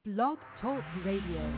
Blog Talk Radio.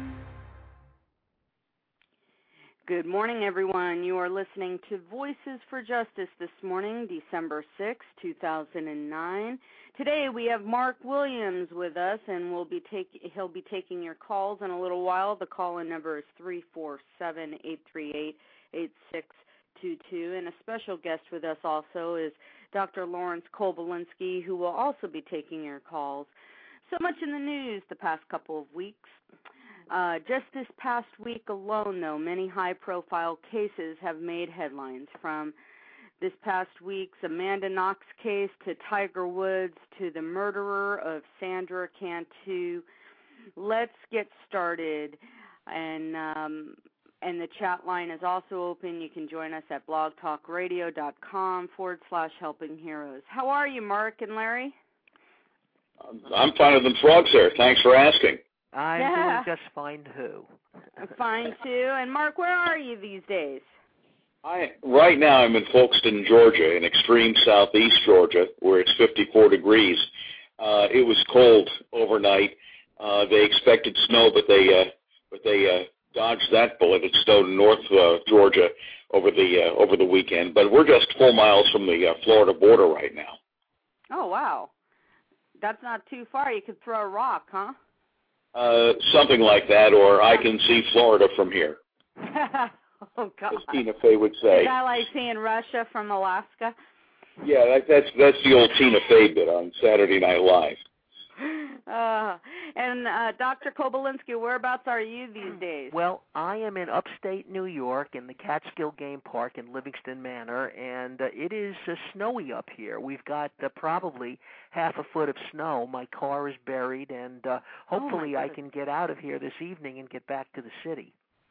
Good morning, everyone. You are listening to Voices for Justice this morning, December 6, 2009. Today we have Mark Williams with us, and he'll be taking your calls in a little while. The call-in number is 347-838-8622, and a special guest with us also is Dr. Lawrence Kobylensky, who will also be taking your calls. So much in the news the past couple of weeks. Just this past week alone, though, many high-profile cases have made headlines, from this past week's Amanda Knox case to Tiger Woods to the murderer of Sandra Cantu. Let's get started, and the chat line is also open. You can join us at blogtalkradio.com/helping heroes. How are you, Mark and Larry? I'm finer than frogs here. Thanks for asking. I'm doing just fine, too. Fine, too. And, Mark, where are you these days? Right now I'm in Folkston, Georgia, in extreme southeast Georgia, where it's 54 degrees. It was cold overnight. They expected snow, but they dodged that bullet. It snowed in North Georgia over the weekend. But we're just 4 miles from the Florida border right now. Oh, wow. That's not too far. You could throw a rock, huh? Something like that, or I can see Florida from here. Oh, God. As Tina Fey would say. Is that like seeing Russia from Alaska? Yeah, that's the old Tina Fey bit on Saturday Night Live. And Dr. Kobylensky, whereabouts are you these days? Well, I am in upstate New York in the Catskill Game Park in Livingston Manor, and it is snowy up here. We've got probably half a foot of snow. My car is buried, and hopefully I can get out of here this evening and get back to the city.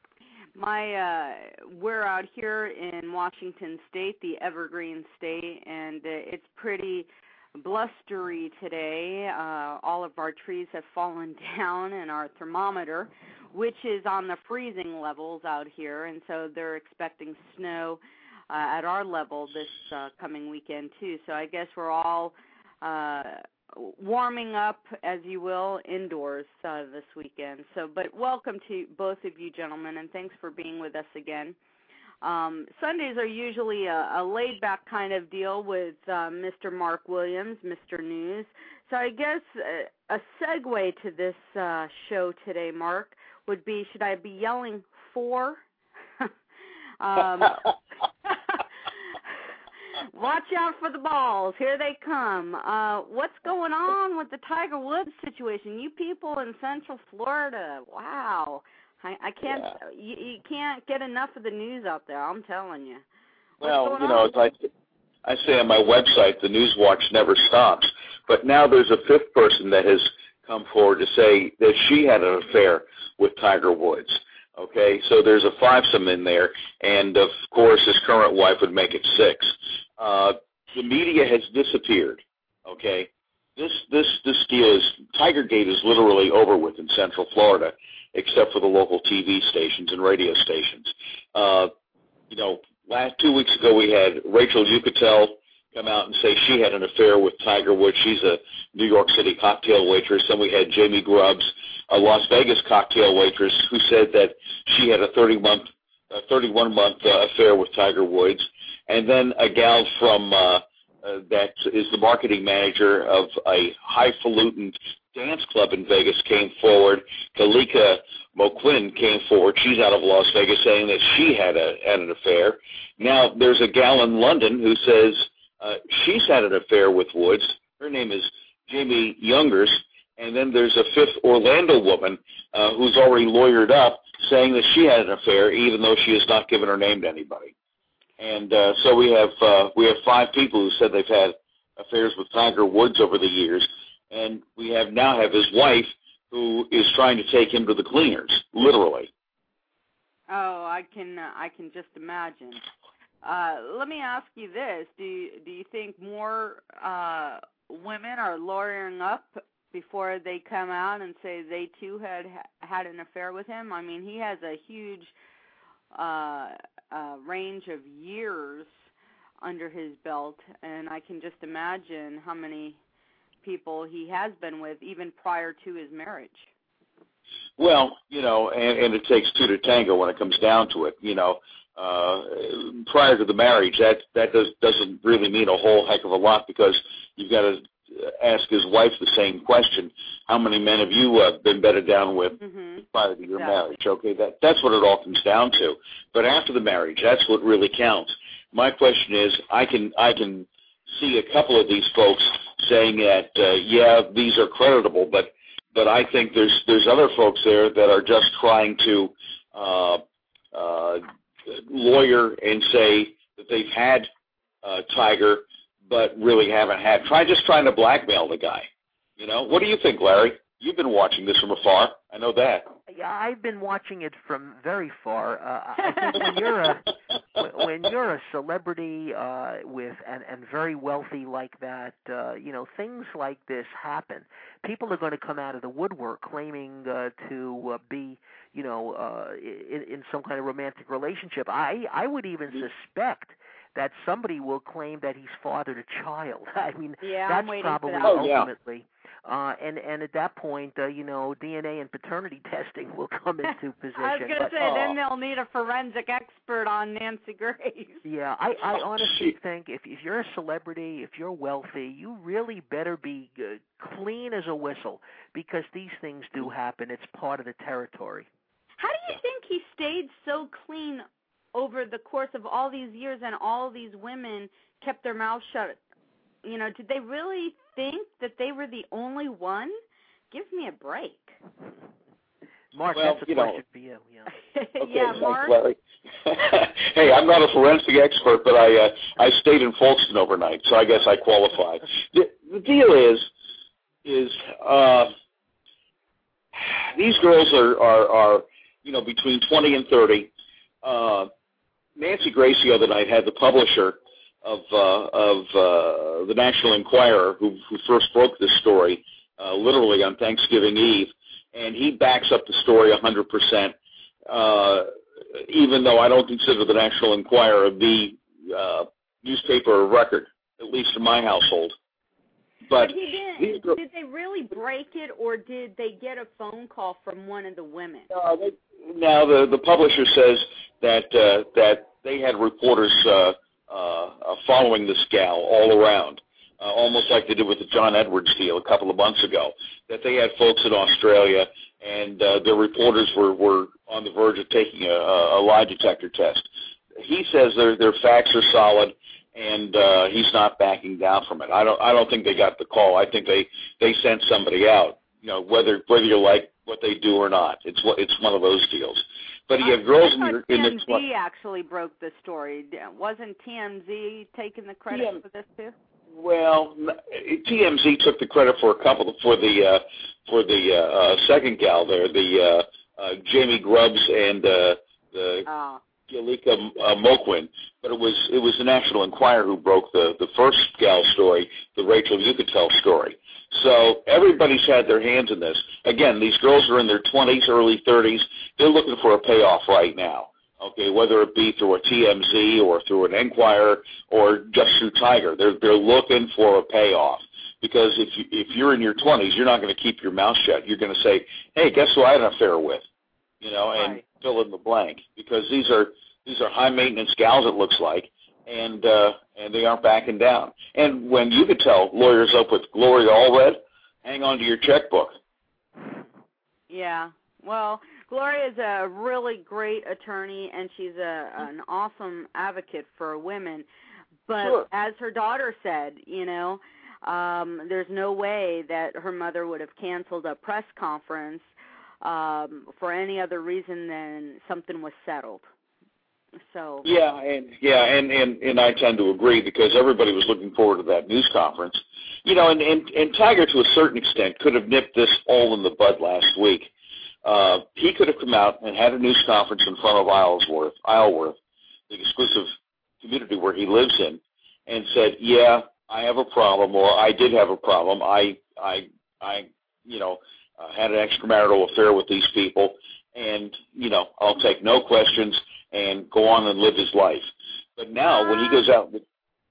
We're out here in Washington State, the Evergreen State, and it's pretty blustery today. All of our trees have fallen down, and our thermometer, which is on the freezing levels out here, and so they're expecting snow at our level this coming weekend too. So I guess we're all warming up, as you will, indoors this weekend. So, but welcome to both of you gentlemen, and thanks for being with us again. Sundays are usually a laid-back kind of deal with Mr. Mark Williams, Mr. News. So I guess a segue to this show today, Mark, would be, should I be yelling for? Watch out for the balls. Here they come. What's going on with the Tiger Woods situation? You people in Central Florida, wow. I can't. Yeah. You can't get enough of the news out there. I'm telling you. Well, you know, as I say on my website, the news watch never stops. But now there's a fifth person that has come forward to say that she had an affair with Tiger Woods. Okay, so there's a fivesome in there, and of course his current wife would make it six. The media has disappeared. Okay, this deal is Tigergate is literally over with in Central Florida, except for the local TV stations and radio stations. 2 weeks ago we had Rachel Yucatel come out and say she had an affair with Tiger Woods. She's a New York City cocktail waitress. Then we had Jamie Grubbs, a Las Vegas cocktail waitress, who said that she had a 31-month affair with Tiger Woods. And then a gal from that is the marketing manager of a highfalutin dance club in Vegas came forward. Kalika Moquin came forward. She's out of Las Vegas, saying that she had an affair. Now there's a gal in London who says she's had an affair with Woods. Her name is Jamie Youngers. And then there's a fifth Orlando woman who's already lawyered up, saying that she had an affair, even though she has not given her name to anybody. And so we have 5 people who said they've had affairs with Tiger Woods over the years, and we now have his wife who is trying to take him to the cleaners, literally. Oh, I can just imagine. Let me ask you this: Do you think more women are lawyering up before they come out and say they too had an affair with him? I mean, he has a huge range of years under his belt, and I can just imagine how many people he has been with, even prior to his marriage. Well, and it takes two to tango when it comes down to it. Prior to the marriage, that doesn't really mean a whole heck of a lot, because you've got to ask his wife the same question: how many men have you been bedded down with prior to your marriage? Okay, that's what it all comes down to. But after the marriage, that's what really counts. My question is, I can see a couple of these folks saying that these are creditable, but I think there's other folks there that are just trying to lawyer and say that they've had Tiger, but really haven't had. Trying to blackmail the guy. What do you think, Larry? You've been watching this from afar. I know that. Yeah, I've been watching it from very far. I think when you're a celebrity with and very wealthy like that, things like this happen. People are going to come out of the woodwork claiming to be, in some kind of romantic relationship. I would even suspect that somebody will claim that he's fathered a child. I mean, that's probably ultimately. And at that point, DNA and paternity testing will come into position. I was going to say, then they'll need a forensic expert on Nancy Grace. Yeah, I honestly think if you're a celebrity, if you're wealthy, you really better be clean as a whistle, because these things do happen. It's part of the territory. How do you think he stayed so clean over the course of all these years, and all these women kept their mouths shut? Did they really think that they were the only one? Give me a break. Mark, that's a question for you. Yeah, okay, yeah, Mark. Larry. Hey, I'm not a forensic expert, but I stayed in Folkestone overnight, so I guess I qualify. The deal is these girls are between 20 and 30. Nancy Grace the other night had the publisher of the National Enquirer, who first broke this story, literally on Thanksgiving Eve, and he backs up the story 100%, even though I don't consider the National Enquirer the newspaper of record, at least in my household. But did they really break it, or did they get a phone call from one of the women? No, the publisher says that they had reporters following this gal all around, almost like they did with the John Edwards deal a couple of months ago, that they had folks in Australia, and their reporters were on the verge of taking a lie detector test. He says their facts are solid, and he's not backing down from it. I don't think they got the call. I think they sent somebody out, whether you like what they do or not. It's one of those deals. But you have girls in the TMZ actually broke the story. Wasn't TMZ taking the credit for this too? Well, TMZ took the credit for the second gal there, the Jamie Grubbs and the Yalika Moquin. But it was the National Enquirer who broke the first gal story, the Rachel Yucatel story. So everybody's had their hands in this. Again, these girls are in their 20s, early 30s. They're looking for a payoff right now, okay, whether it be through a TMZ or through an Enquirer or just through Tiger. They're looking for a payoff, because if you're in your 20s, you're not going to keep your mouth shut. You're going to say, hey, guess who I had an affair with, and fill in the blank, because these are high-maintenance gals, it looks like. And they aren't backing down. And when you could tell lawyers up with Gloria Allred, hang on to your checkbook. Yeah. Well, Gloria is a really great attorney, and she's an awesome advocate for women. But as her daughter said, there's no way that her mother would have canceled a press conference for any other reason than something was settled. So and I tend to agree, because everybody was looking forward to that news conference, and Tiger to a certain extent could have nipped this all in the bud last week. He could have come out and had a news conference in front of Isleworth, the exclusive community where he lives in, and said, "Yeah, I have a problem, or I did have a problem. I had an extramarital affair with these people, and I'll take no questions." And go on and live his life. But now, when he goes out,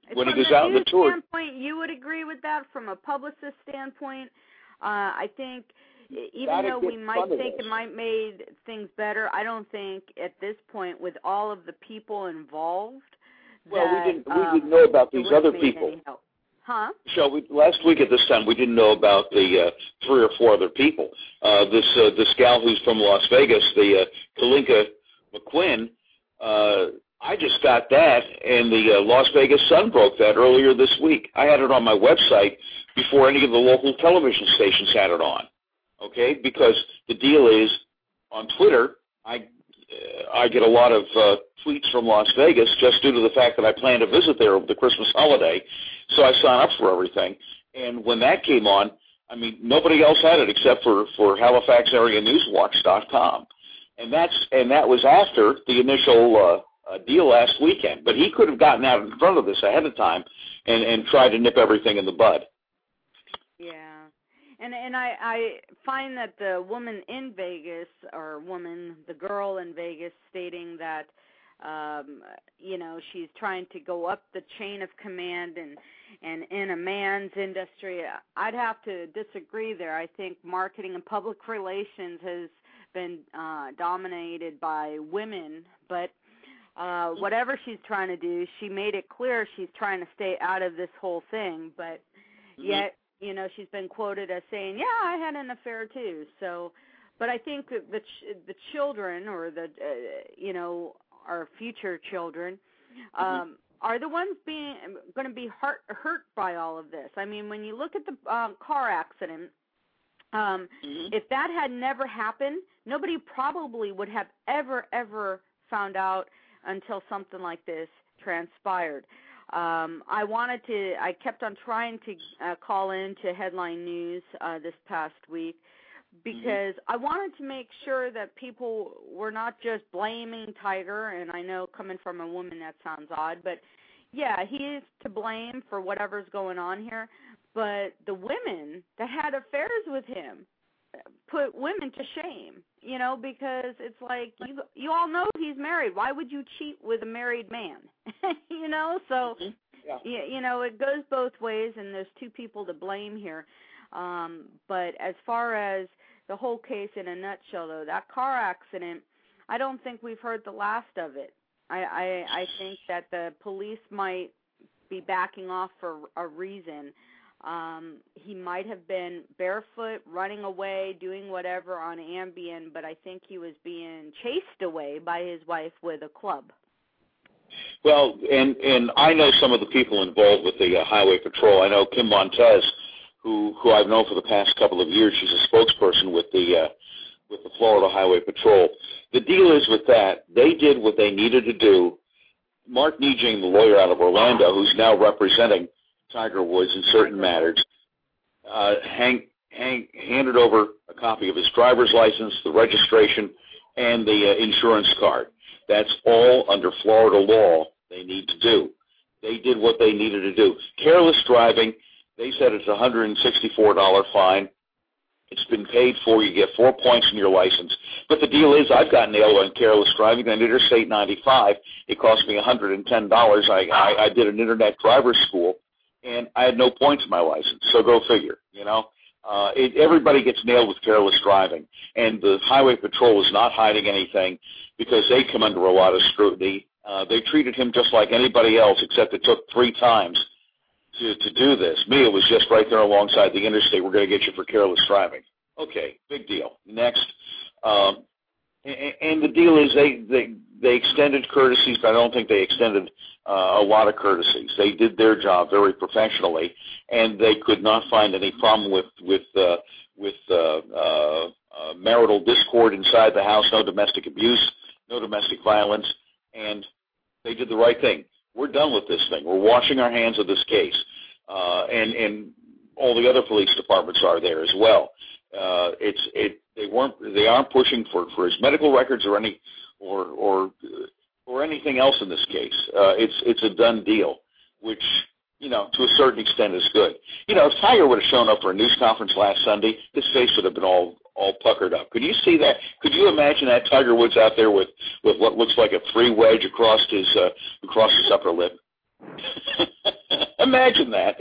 when he goes out on the tour. From a standpoint, you would agree with that. From a publicist standpoint, I think even though we might think it might made things better, I don't think at this point, with all of the people involved, well, we didn't know about these other people. Huh? Michelle, last week at this time, we didn't know about the 3 or 4 other people. This gal who's from Las Vegas, the Kalinka McQuinn, I just got that, and the Las Vegas Sun broke that earlier this week. I had it on my website before any of the local television stations had it on, okay? Because the deal is, on Twitter, I get a lot of tweets from Las Vegas just due to the fact that I plan to visit there over the Christmas holiday, so I sign up for everything. And when that came on, I mean, nobody else had it except for HalifaxAreaNewsWatch.com. And that was after the initial deal last weekend. But he could have gotten out in front of this ahead of time and tried to nip everything in the bud. Yeah. And I find that the woman in Vegas, the girl in Vegas, stating that, she's trying to go up the chain of command and in a man's industry, I'd have to disagree there. I think marketing and public relations has been dominated by women, but whatever she's trying to do, she made it clear she's trying to stay out of this whole thing, but yet, she's been quoted as saying, yeah, I had an affair too. So, but I think the children or our future children are the ones going to be hurt by all of this. I mean, when you look at the car accident, if that had never happened, nobody probably would have ever found out until something like this transpired. I kept on trying to call in to Headline News this past week because I wanted to make sure that people were not just blaming Tiger, and I know coming from a woman that sounds odd, but yeah, he is to blame for whatever's going on here, but the women that had affairs with him put women to shame, because it's like you all know he's married. Why would you cheat with a married man? So it goes both ways, and there's 2 people to blame here. But as far as the whole case in a nutshell, though, that car accident, I don't think we've heard the last of it. I think that the police might be backing off for a reason. He might have been barefoot, running away, doing whatever on Ambien, but I think he was being chased away by his wife with a club. Well, and I know some of the people involved with the Highway Patrol. I know Kim Montez, who I've known for the past couple of years. She's a spokesperson with the Florida Highway Patrol. The deal is with that, they did what they needed to do. Mark Nejing, the lawyer out of Orlando, who's now representing Tiger Woods in certain matters, handed over a copy of his driver's license, the registration, and the insurance card. That's all under Florida law they need to do. They did what they needed to do. Careless driving, they said it's a $164 fine. It's been paid for. You get 4 points in your license. But the deal is I've got nailed on careless driving on Interstate 95. It cost me $110. I did an internet driver's school, and I had no points in my license. So go figure, everybody gets nailed with careless driving. And the Highway Patrol is not hiding anything because they come under a lot of scrutiny. They treated him just like anybody else, except it took 3 times to do this. Me, it was just right there alongside the interstate. We're going to get you for careless driving. Okay, big deal. Next. And the deal is they extended courtesies, but I don't think they extended a lot of courtesies. They did their job very professionally, and they could not find any problem with marital discord inside the house, no domestic abuse, no domestic violence, and they did the right thing. We're done with this thing. We're washing our hands of this case, and all the other police departments are there as well. They aren't pushing for his medical records or anything else in this case. It's a done deal, which to a certain extent is good. If Tiger would have shown up for a news conference last Sunday, his face would have been all puckered up. Could you see that? Could you imagine that Tiger Woods out there with what looks like a 3 wedge across his upper lip? Imagine that.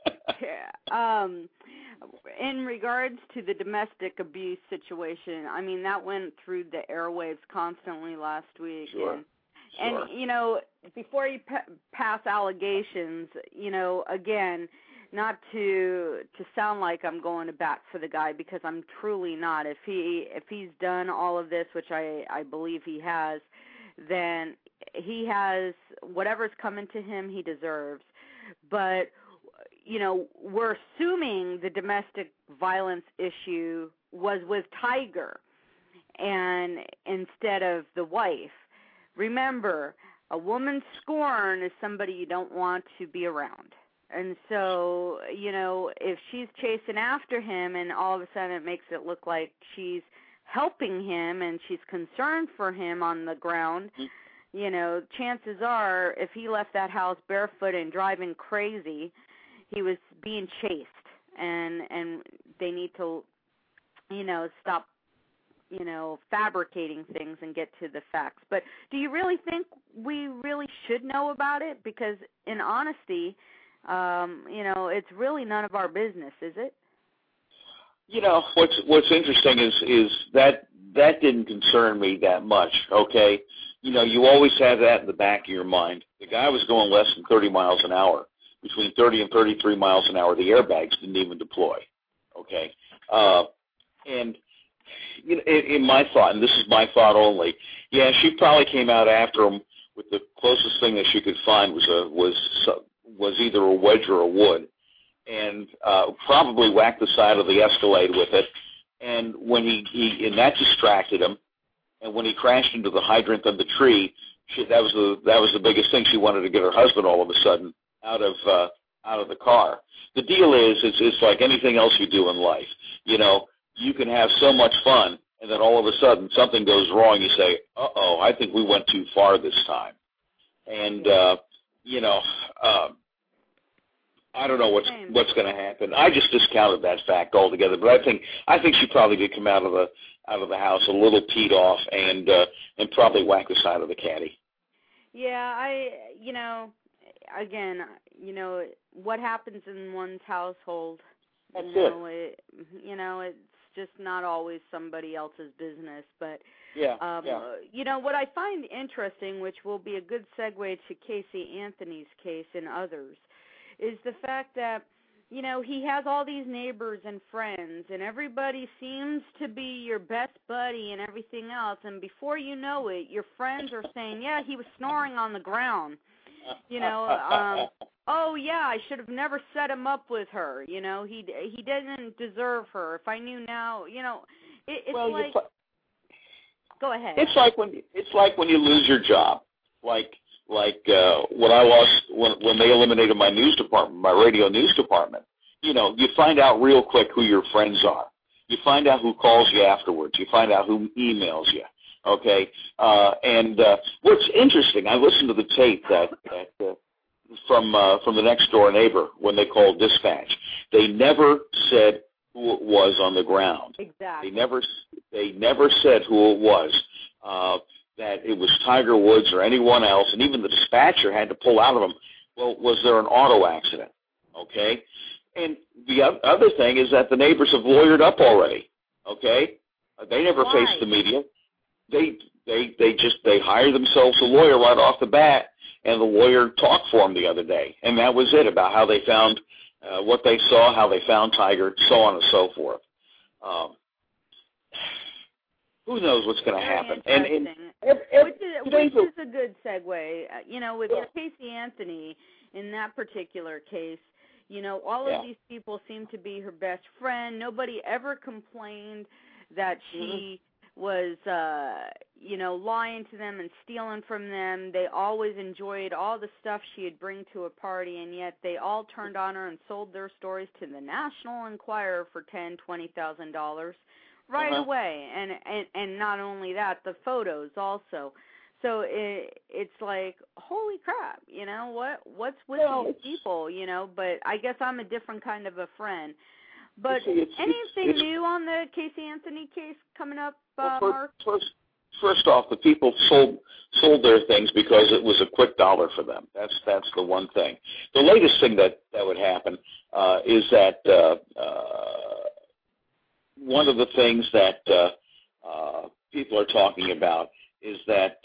Yeah. In regards to the domestic abuse situation, I mean, that went through the airwaves constantly last week. Sure. And you know, before you pass allegations, you know, again, not to sound like I'm going to bat for the guy, because I'm truly not. If he's done all of this, which I believe he has, then he has whatever's coming to him he deserves. But you know, we're assuming the domestic violence issue was with Tiger and instead of the wife. Remember, a woman's scorn is somebody you don't want to be around. And so, you know, if she's chasing after him and all of a sudden it makes it look like she's helping him and she's concerned for him on the ground, you know, chances are if he left that house barefoot and driving crazy, he was being chased, and they need to, you know, stop, you know, fabricating things and get to the facts. But do you really think we really should know about it? Because in honesty, you know, it's really none of our business, is it? You know, what's interesting is that didn't concern me that much, okay? You know, you always have that in the back of your mind. The guy was going less than 30 miles an hour. Between 30 and 33 miles an hour, the airbags didn't even deploy, okay? And you know, in my thought, and this is my thought only, yeah, she probably came out after him with the closest thing that she could find was either a wedge or a wood, and probably whacked the side of the Escalade with it. And when and that distracted him. And when he crashed into the hydrant of the tree, that was the biggest thing. She wanted to get her husband all of a sudden out of the car. The deal is, it's like anything else you do in life. You know, you can have so much fun, and then all of a sudden something goes wrong. You say, "Uh-oh, I think we went too far this time." And you know, I don't know what's going to happen. I just discounted that fact altogether. But I think she probably did come out of the house a little peed off and probably whack the side of the caddy. Yeah, you know, again, you know, what happens in one's household, That's it. You know, it's just not always somebody else's business. But, you know, what I find interesting, which will be a good segue to Casey Anthony's case and others, is the fact that, you know, he has all these neighbors and friends, and everybody seems to be your best buddy and everything else, and before you know it, your friends are saying, yeah, he was snoring on the ground. You know, oh, yeah, I should have never set him up with her. You know, he didn't deserve her. If I knew now, you know, it's like, go ahead. It's like when you lose your job, like when I lost when they eliminated my news department, my radio news department. You know, you find out real quick who your friends are. You find out who calls you afterwards. You find out who emails you. Okay, and what's interesting, I listened to the tape that from the next door neighbor when they called dispatch. They never said who it was on the ground. Exactly. They never said who it was. That it was Tiger Woods or anyone else, and even the dispatcher had to pull out of him. Well, was there an auto accident? Okay, and the other thing is that the neighbors have lawyered up already. Okay, they never faced the media. They hired themselves a lawyer right off the bat, and the lawyer talked for them the other day, and that was it about how they found what they saw, how they found Tiger, so on and so forth. Who knows what's going to happen? Which is a good segue. You know, with Casey Anthony in that particular case, you know, all of these people seem to be her best friend. Nobody ever complained that she was, you know, lying to them and stealing from them. They always enjoyed all the stuff she'd bring to a party, and yet they all turned on her and sold their stories to the National Enquirer for $10,000, $20,000 right away. And not only that, the photos also. So it's like, holy crap, you know, what's with these people, you know? But I guess I'm a different kind of a friend. But anything new on the Casey Anthony case coming up, Mark? first off, the people sold their things because it was a quick dollar for them. That's the one thing. The latest thing that would happen is that one of the things that people are talking about is that,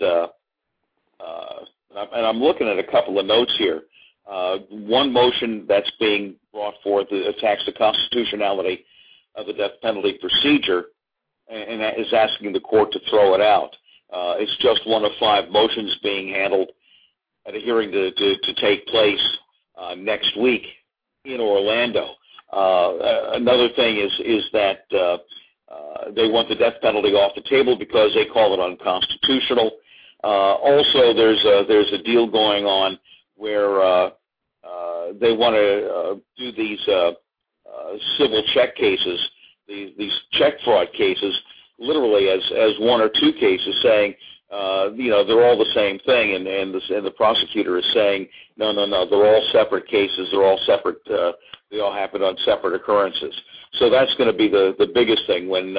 and I'm looking at a couple of notes here. One motion that's being brought forth attacks the constitutionality of the death penalty procedure, and that is asking the court to throw it out. It's just one of 5 motions being handled at a hearing to take place next week in Orlando. Another thing is that they want the death penalty off the table because they call it unconstitutional. Also, there's a deal going on where they want to do these civil check cases, these check fraud cases, literally as 1 or 2 cases, saying they're all the same thing, and the prosecutor is saying no, they're all separate cases, they're all separate, they all happened on separate occurrences. So that's going to be the biggest thing when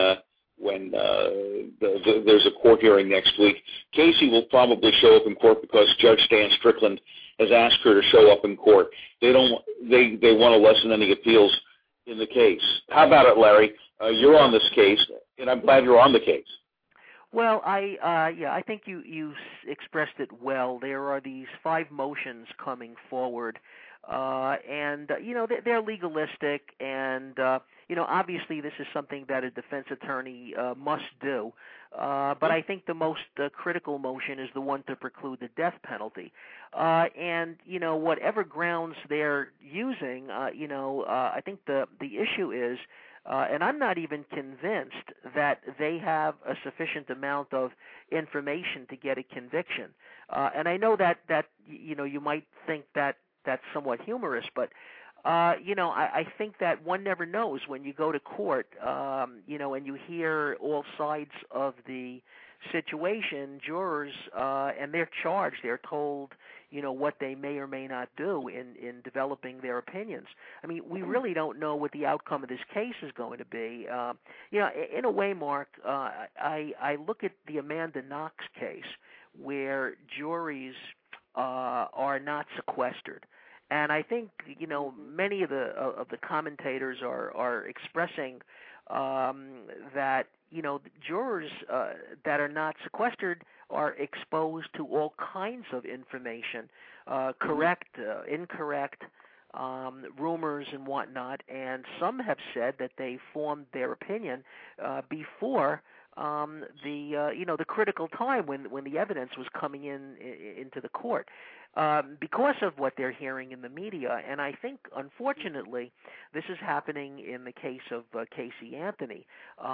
there's a court hearing next week. Casey will probably show up in court because Judge Stan Strickland has asked her to show up in court. They want to lessen any appeals in the case. How about it, Larry? You're on this case, and I'm glad you're on the case. Well, I think you expressed it well. There are these 5 motions coming forward, and they're legalistic, and obviously this is something that a defense attorney must do. But I think the most critical motion is the one to preclude the death penalty. And whatever grounds they're using, I think the issue is, and I'm not even convinced that they have a sufficient amount of information to get a conviction. And I know that you might think that that's somewhat humorous, but I think that one never knows when you go to court, and you hear all sides of the situation. Jurors, and they're charged, they're told, what they may or may not do in developing their opinions. I mean, we really don't know what the outcome of this case is going to be. In a way, Mark, I look at the Amanda Knox case where juries are not sequestered. And I think many of the commentators are expressing that jurors that are not sequestered are exposed to all kinds of information, correct, incorrect, rumors and whatnot. And some have said that they formed their opinion before the critical time when the evidence was coming into the court. Because of what they're hearing in the media. And I think, unfortunately, this is happening in the case of Casey Anthony.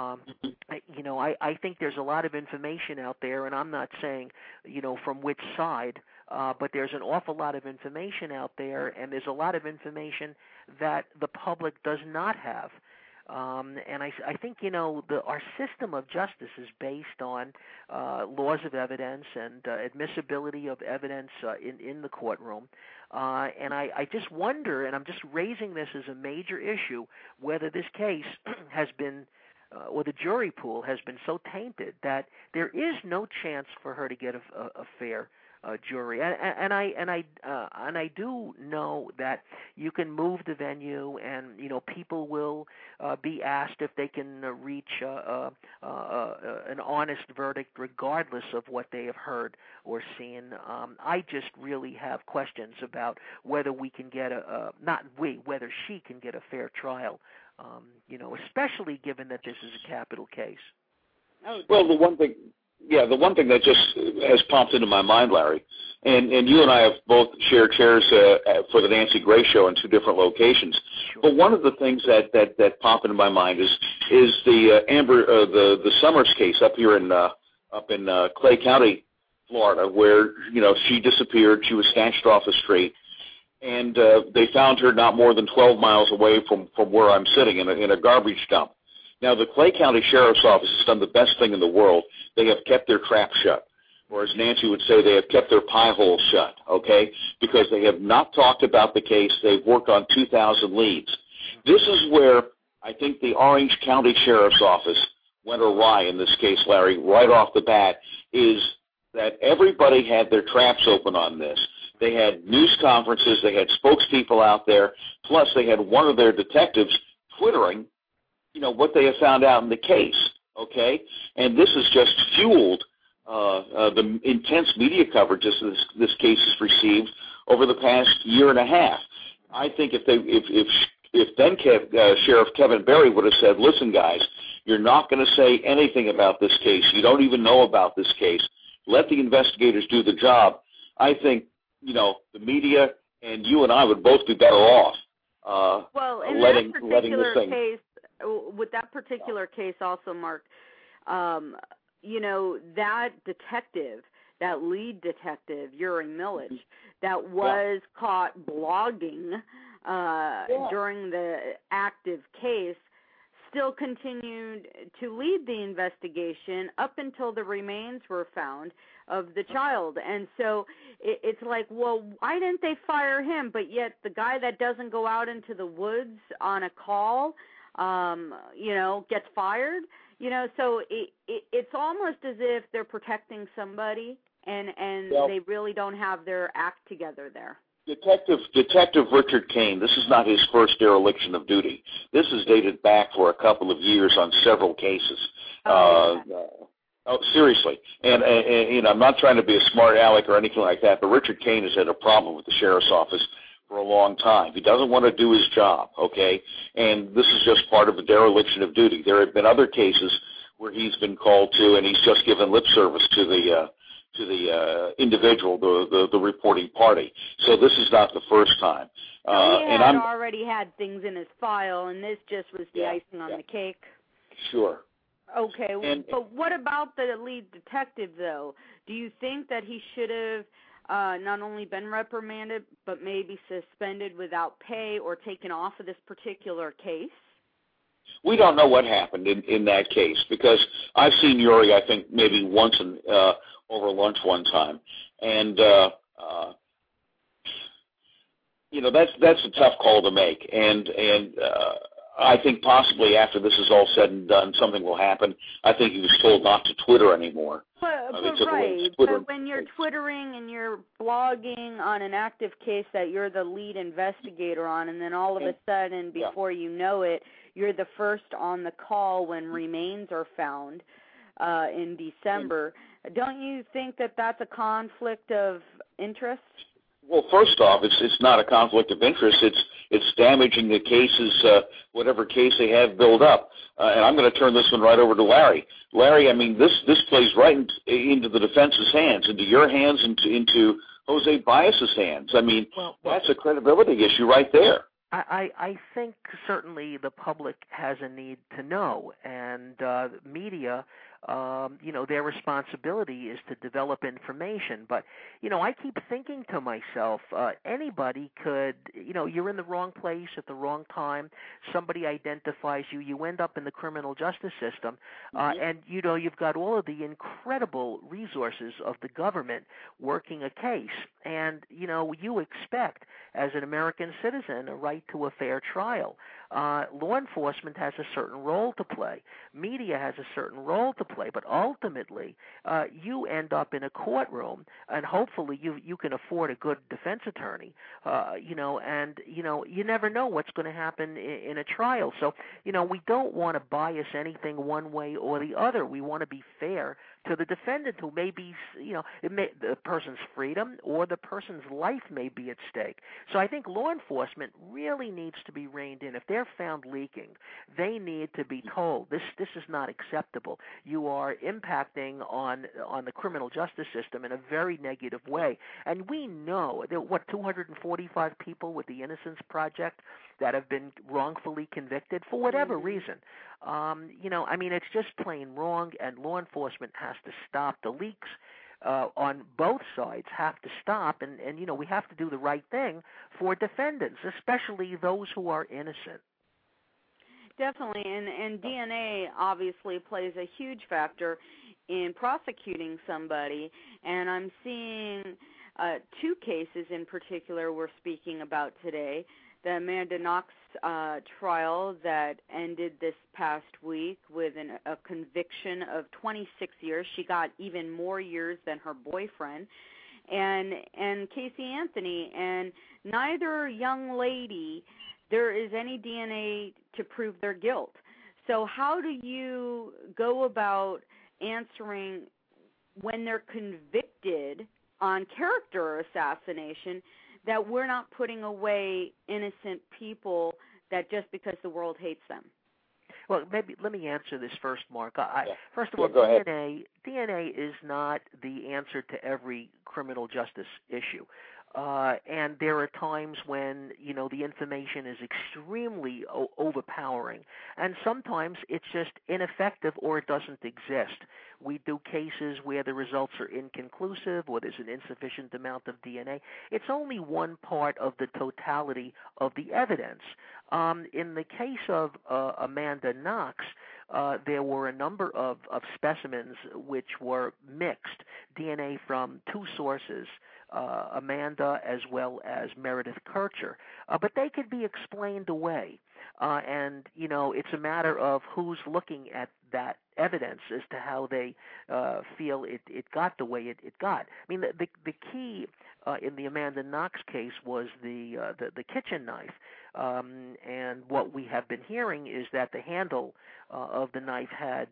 I think there's a lot of information out there, and I'm not saying, from which side, but there's an awful lot of information out there, and there's a lot of information that the public does not have. And I think, our system of justice is based on laws of evidence and admissibility of evidence in the courtroom. And I just wonder, and I'm just raising this as a major issue, whether this case has been, or the jury pool has been so tainted that there is no chance for her to get a fair jury, and I do know that you can move the venue, and people will be asked if they can reach an honest verdict regardless of what they have heard or seen. I just really have questions about whether we can get whether she can get a fair trial. Especially given that this is a capital case. Well, the one thing that just has popped into my mind, Larry, and you and I have both shared chairs for the Nancy Grace Show in 2 different locations. Sure. But one of the things that pop into my mind is the the Summers case up here in Clay County, Florida, where she disappeared. She was snatched off the street, and they found her not more than 12 miles away from where I'm sitting in a garbage dump. Now, the Clay County Sheriff's Office has done the best thing in the world. They have kept their trap shut. Or as Nancy would say, they have kept their pie hole shut, okay, because they have not talked about the case. They've worked on 2,000 leads. This is where I think the Orange County Sheriff's Office went awry in this case, Larry, right off the bat, is that everybody had their traps open on this. They had news conferences, they had spokespeople out there, plus they had one of their detectives twittering, what they have found out in the case, okay? And this has just fueled the intense media coverage this case has received over the past year and a half. I think if then Sheriff Kevin Berry would have said, listen, guys, you're not going to say anything about this case. You don't even know about this case. Let the investigators do the job. I think, the media and you and I would both be better off letting this thing. Case, with that particular case also, Mark, that detective, that lead detective, Uri Millage, that was caught blogging during the active case, still continued to lead the investigation up until the remains were found of the child. And so it's like, well, why didn't they fire him? But yet the guy that doesn't go out into the woods on a call, gets fired. So it's almost as if they're protecting somebody and they really don't have their act together there. Detective Richard Kane, this is not his first dereliction of duty. This is dated back for a couple of years on several cases. Seriously. And I'm not trying to be a smart aleck or anything like that, but Richard Kane has had a problem with the sheriff's office for a long time. He doesn't want to do his job, okay? And this is just part of the dereliction of duty. There have been other cases where he's been called to, and he's just given lip service to the individual, the reporting party. So this is not the first time. He had already had things in his file, and this just was the icing on the cake. Sure. Okay, but what about the lead detective, though? Do you think that he should have not only been reprimanded, but maybe suspended without pay or taken off of this particular case? We don't know what happened in that case, because I've seen Uri, I think, maybe once over lunch one time. And, that's a tough call to make. And I think possibly after this is all said and done, something will happen. I think he was told not to Twitter anymore. But when you're Twittering and you're blogging on an active case that you're the lead investigator on, and then all of a sudden, before you know it, you're the first on the call when remains are found in December, don't you think that that's a conflict of interest? Well, first off, it's not a conflict of interest. It's damaging the cases, whatever case they have built up. And I'm going to turn this one right over to Larry. Larry, I mean, this plays right into the defense's hands, into your hands, into Jose Baez's hands. I mean, that's a credibility issue right there. I think certainly the public has a need to know, and media, their responsibility is to develop information. But, I keep thinking to myself, anybody could, you're in the wrong place at the wrong time. Somebody identifies you. You end up in the criminal justice system, and, you've got all of the incredible resources of the government working a case. And, you expect, as an American citizen, a right to a fair trial. Law enforcement has a certain role to play. Media has a certain role to play. But ultimately, you end up in a courtroom, and hopefully you can afford a good defense attorney, and, you never know what's going to happen in a trial. So, we don't want to bias anything one way or the other. We want to be fair to the defendant, who may be, the person's freedom or the person's life may be at stake. So I think law enforcement really needs to be reined in. If they're found leaking, they need to be told, this is not acceptable. You are impacting on the criminal justice system in a very negative way. And we know there are, 245 people with the Innocence Project that have been wrongfully convicted for whatever reason. It's just plain wrong, and law enforcement has to stop. The leaks on both sides have to stop, and we have to do the right thing for defendants, especially those who are innocent. Definitely, and DNA obviously plays a huge factor in prosecuting somebody, and I'm seeing two cases in particular we're speaking about today the Amanda Knox trial that ended this past week with a conviction of 26 years. She got even more years than her boyfriend, and Casey Anthony, and neither young lady, there is any DNA to prove their guilt. So how do you go about answering when they're convicted on character assassination that we're not putting away innocent people that just because the world hates them? Well, maybe let me answer this first, Mark. First of all, go ahead. DNA is not the answer to every criminal justice issue. And there are times when, the information is extremely overpowering, and sometimes it's just ineffective or it doesn't exist. We do cases where the results are inconclusive or there's an insufficient amount of DNA. It's only one part of the totality of the evidence. In the case of Amanda Knox, there were a number of specimens which were mixed, DNA from two sources, Amanda as well as Meredith Kircher, but they could be explained away. And, it's a matter of who's looking at that evidence as to how they feel it got the way it got. I mean, the key in the Amanda Knox case was the kitchen knife. And what we have been hearing is that the handle of the knife had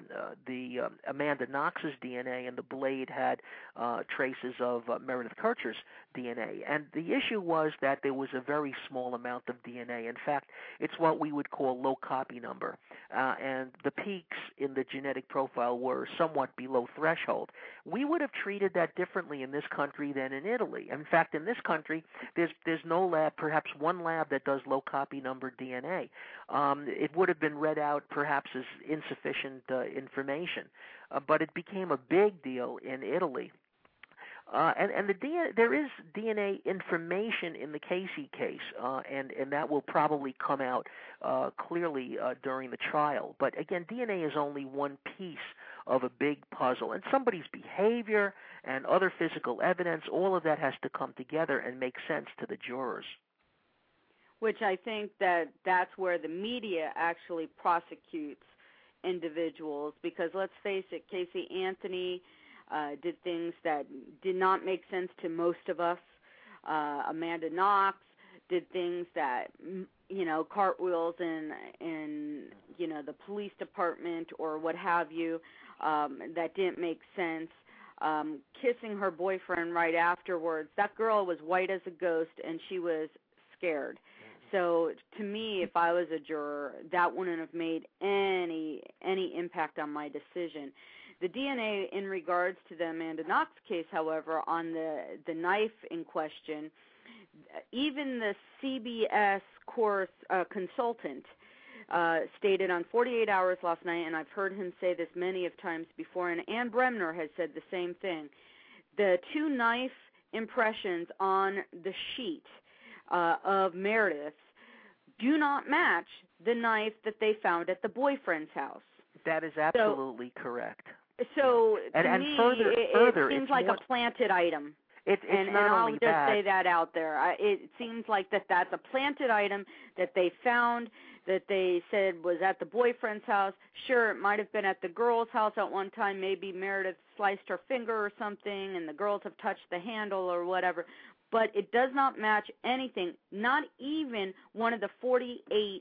the Amanda Knox's DNA, and the blade had traces of Meredith Kircher's DNA. And the issue was that there was a very small amount of DNA. In fact, it's what we would call low copy number. And the peaks in the genetic profile were somewhat below threshold. We would have treated that differently in this country than in Italy. In fact, in this country, there's no lab, perhaps one lab, that does low copy number DNA. It would have been read out perhaps as insufficient information, but it became a big deal in Italy. And there is DNA information in the Casey case, and that will probably come out clearly during the trial. But again, DNA is only one piece of a big puzzle, and somebody's behavior and other physical evidence, all of that has to come together and make sense to the jurors. Which I think that's where the media actually prosecutes individuals, because let's face it, Casey Anthony did things that did not make sense to most of us. Amanda Knox did things that, cartwheels in the police department or what have you, that didn't make sense. Kissing her boyfriend right afterwards. That girl was white as a ghost, and she was scared. So to me, if I was a juror, that wouldn't have made any impact on my decision. The DNA in regards to the Amanda Knox case, however, on the knife in question, even the CBS course consultant stated on 48 Hours last night, and I've heard him say this many of times before, and Ann Bremner has said the same thing, the two knife impressions on the sheet of Meredith do not match the knife that they found at the boyfriend's house. That is absolutely correct. So to me, it seems like a planted item. And I'll just say that out there. It seems like that's a planted item that they found, that they said was at the boyfriend's house. Sure, it might have been at the girl's house at one time. Maybe Meredith sliced her finger or something, and the girls have touched the handle or whatever. But it does not match anything, not even one of the 48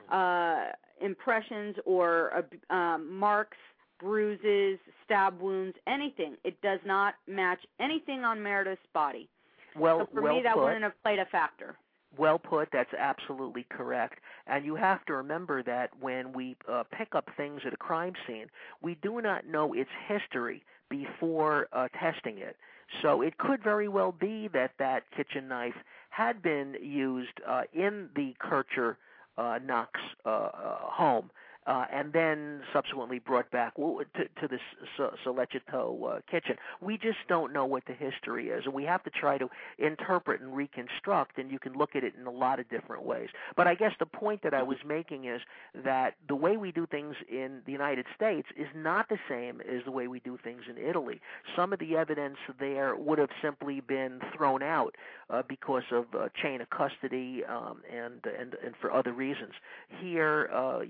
impressions or marks, bruises, stab wounds, anything. It does not match anything on Meredith's body. So for me, that wouldn't have played a factor. Well put. That's absolutely correct. And you have to remember that when we pick up things at a crime scene, we do not know its history before testing it. So it could very well be that kitchen knife had been used in the Kircher Knox home, and then subsequently brought back to the Solecito kitchen. We just don't know what the history is, and we have to try to interpret and reconstruct, and you can look at it in a lot of different ways. But I guess the point that I was making is that the way we do things in the United States is not the same as the way we do things in Italy. Some of the evidence there would have simply been thrown out because of chain of custody and for other reasons. Here,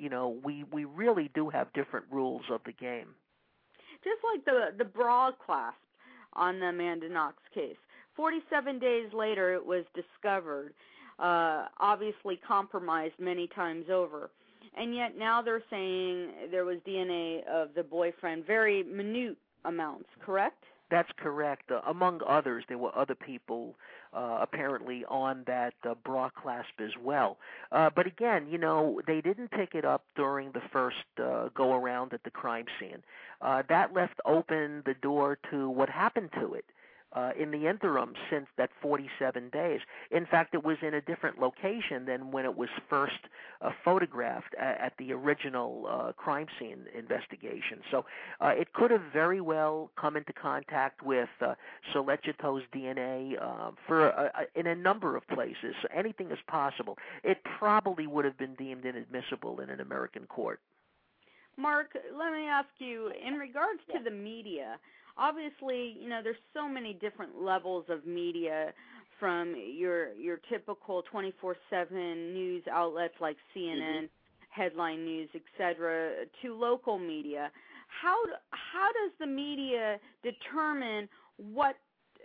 we really do have different rules of the game. Just like the bra clasp on the Amanda Knox case. 47 days later, it was discovered, obviously compromised many times over. And yet now they're saying there was DNA of the boyfriend, very minute amounts, correct? That's correct. Among others, there were other people apparently on that bra clasp as well. But again, they didn't pick it up during the first go-around at the crime scene. That left open the door to what happened to it in the interim since that 47 days. In fact, it was in a different location than when it was first photographed at the original crime scene investigation. So it could have very well come into contact with Solecito's DNA in a number of places. So anything is possible. It probably would have been deemed inadmissible in an American court. Mark, let me ask you, in regards to the media, obviously, there's so many different levels of media, from your typical 24/7 news outlets like CNN, headline news, etc., to local media. How does the media determine what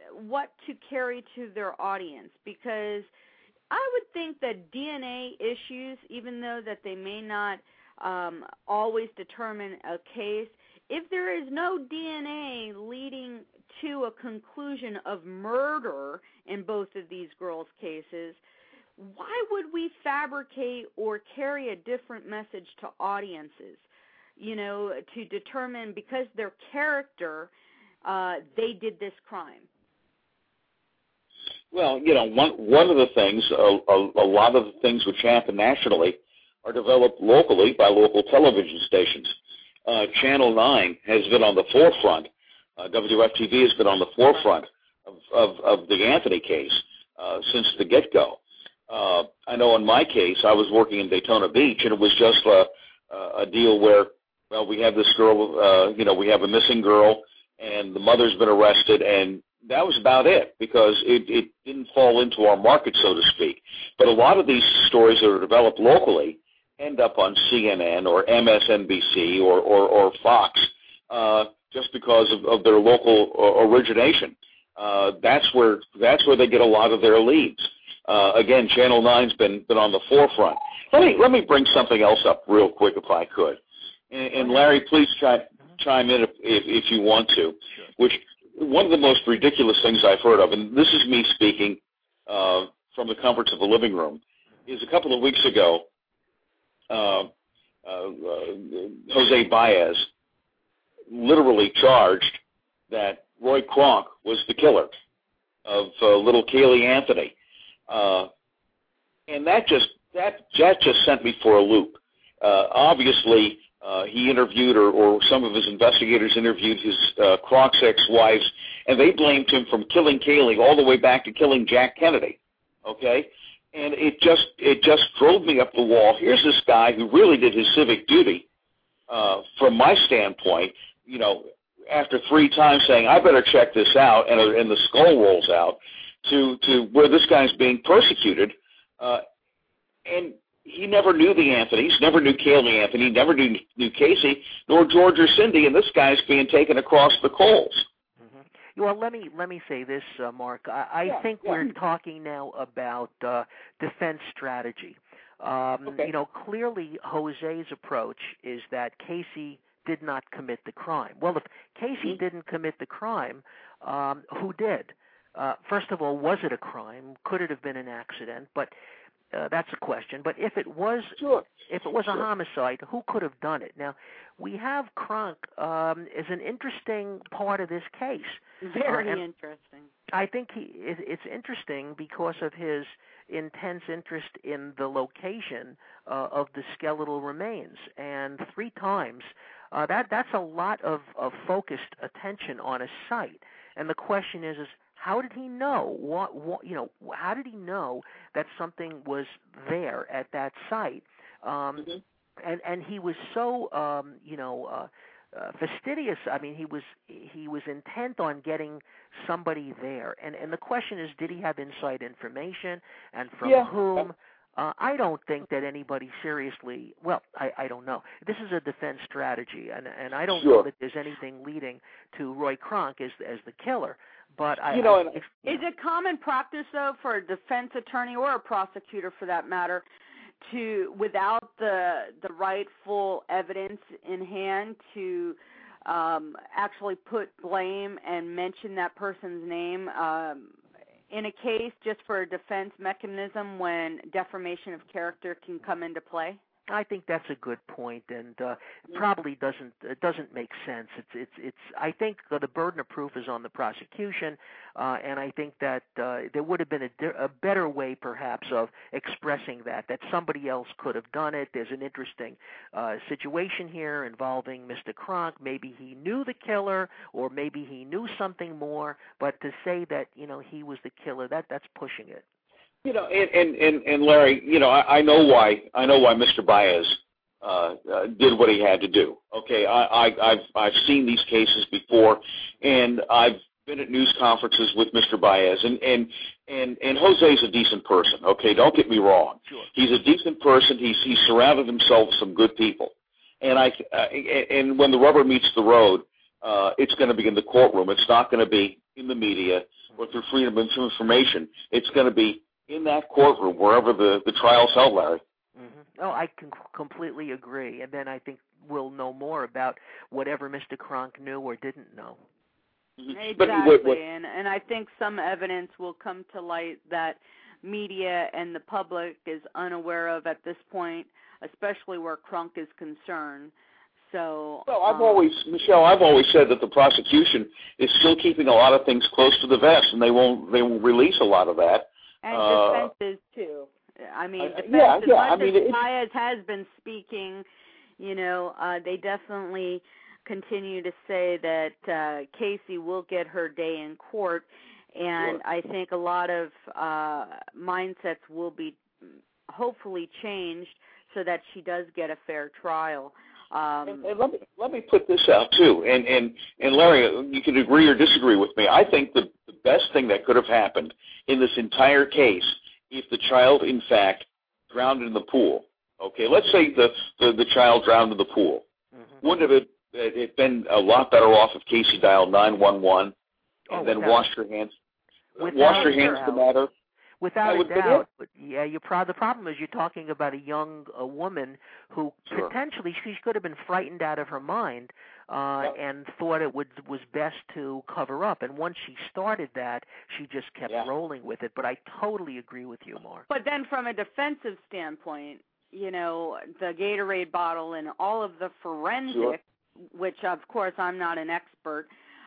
to carry to their audience? Because I would think that DNA issues, even though that they may not always determine a case, if there is no DNA leading to a conclusion of murder in both of these girls' cases, why would we fabricate or carry a different message to audiences, to determine because their character, they did this crime? Well, one of the things, a lot of the things which happen nationally are developed locally by local television stations. Channel 9 has been on the forefront. WFTV has been on the forefront of the Anthony case since the get-go. I know in my case, I was working in Daytona Beach, and it was just a deal where, well, we have this girl, we have a missing girl, and the mother's been arrested, and that was about it, because it didn't fall into our market, so to speak. But a lot of these stories that are developed locally end up on CNN or MSNBC or Fox just because of their local origination. That's where they get a lot of their leads. Again, Channel 9's been on the forefront. Let me bring something else up real quick if I could. And Larry, please chime in if you want to. Which one of the most ridiculous things I've heard of, and this is me speaking from the comforts of the living room, is a couple of weeks ago, Jose Baez literally charged that Roy Kronk was the killer of little Kaylee Anthony, and that just sent me for a loop. Obviously, he interviewed, or some of his investigators interviewed his Kronk's ex-wives, and they blamed him from killing Kaylee all the way back to killing Jack Kennedy. Okay. And it just drove me up the wall. Here's this guy who really did his civic duty, from my standpoint, after 3 times saying, I better check this out, and the skull rolls out, to where this guy's being persecuted. And he never knew the Anthonys, never knew Kaylee Anthony, never knew Casey, nor George or Cindy, and this guy's being taken across the coals. Well, let me say this, Mark. I think we're talking now about defense strategy. Okay. Clearly Jose's approach is that Casey did not commit the crime. Well, if Casey didn't commit the crime, who did? First of all, was it a crime? Could it have been an accident? But that's a question. But if it was, a homicide, who could have done it? Now, we have Kronk as an interesting part of this case. Very interesting. I think it's interesting because of his intense interest in the location of the skeletal remains, and 3 times. That's a lot of focused attention on a site. And the question is how did he know? How did he know that something was there at that site? And he was so fastidious. I mean, he was intent on getting somebody there. And the question is, did he have inside information, and from whom? I don't think that anybody seriously. Well, I don't know. This is a defense strategy, and I don't know that there's anything leading to Roy Kronk as the killer. But is it common practice though for a defense attorney or a prosecutor, for that matter, to, without the rightful evidence in hand, to actually put blame and mention that person's name in a case, just for a defense mechanism when defamation of character can come into play? I think that's a good point, and probably doesn't make sense. It's. I think the burden of proof is on the prosecution, and I think that there would have been a better way, perhaps, of expressing that somebody else could have done it. There's an interesting situation here involving Mr. Kronk. Maybe he knew the killer, or maybe he knew something more. But to say that he was the killer, that's pushing it. And Larry, I know why Mr. Baez did what he had to do. Okay, I've seen these cases before, and I've been at news conferences with Mr. Baez, and Jose's a decent person. Okay, don't get me wrong. Sure. He's a decent person. He's surrounded himself with some good people, and and when the rubber meets the road, it's going to be in the courtroom. It's not going to be in the media or through freedom of information. It's going to be in that courtroom, wherever the trial's held, Larry. Mm-hmm. Oh, I can completely agree. And then I think we'll know more about whatever Mr. Kronk knew or didn't know. Exactly. And I think some evidence will come to light that media and the public is unaware of at this point, especially where Kronk is concerned. So, well, I've always said that the prosecution is still keeping a lot of things close to the vest, and they won't release a lot of that. And defenses too. I mean, defense, as much as Baez has been speaking, they definitely continue to say that Casey will get her day in court, and I think a lot of mindsets will be hopefully changed so that she does get a fair trial. And let me put this out too, and Larry, you can agree or disagree with me. I think the best thing that could have happened in this entire case, if the child in fact drowned in the pool. Okay, let's say the child drowned in the pool. Mm-hmm. Wouldn't it been a lot better off if Casey dialed 911 and then washed her hands the matter? Without a doubt, but yeah, the problem is you're talking about a young woman who potentially she could have been frightened out of her mind and thought it was best to cover up. And once she started that, she just kept rolling with it. But I totally agree with you, Mark. But then from a defensive standpoint, the Gatorade bottle and all of the forensic, which of course I'm not an expert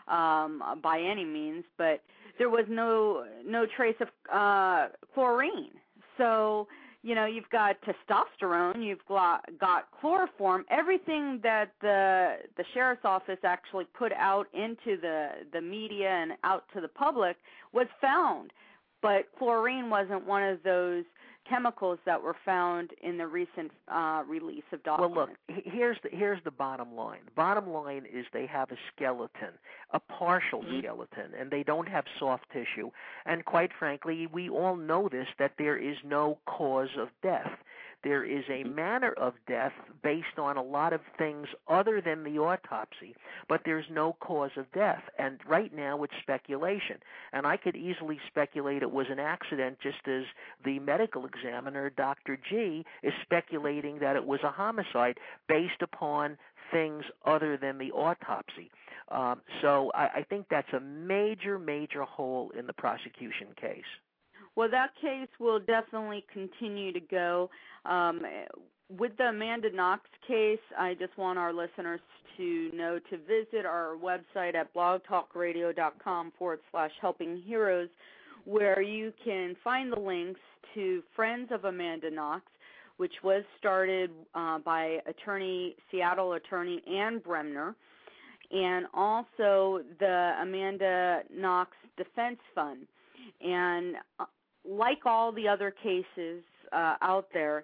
by any means, but there was no trace of chlorine. So, you've got testosterone, you've got chloroform. Everything that the sheriff's office actually put out into the media and out to the public was found. But chlorine wasn't one of those chemicals that were found in the recent release of documents. Well, look, here's the bottom line. The bottom line is they have a skeleton, a partial skeleton, and they don't have soft tissue. And quite frankly, we all know this, that there is no cause of death. There is a manner of death based on a lot of things other than the autopsy, but there's no cause of death. And right now it's speculation. And I could easily speculate it was an accident, just as the medical examiner, Dr. G, is speculating that it was a homicide based upon things other than the autopsy. So I think that's a major, major hole in the prosecution case. Well, that case will definitely continue to go. With the Amanda Knox case, I just want our listeners to know to visit our website at blogtalkradio.com/helping heroes, where you can find the links to Friends of Amanda Knox, which was started by Seattle attorney Ann Bremner, and also the Amanda Knox Defense Fund. And like all the other cases out there,